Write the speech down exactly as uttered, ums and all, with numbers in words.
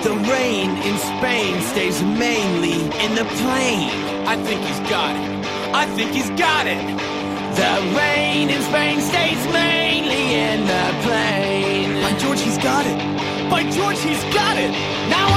The rain in Spain stays mainly in the plain. I think he's got it. I think he's got it. The rain in Spain stays mainly in the plain. By George, he's got it. By George, he's got it. Now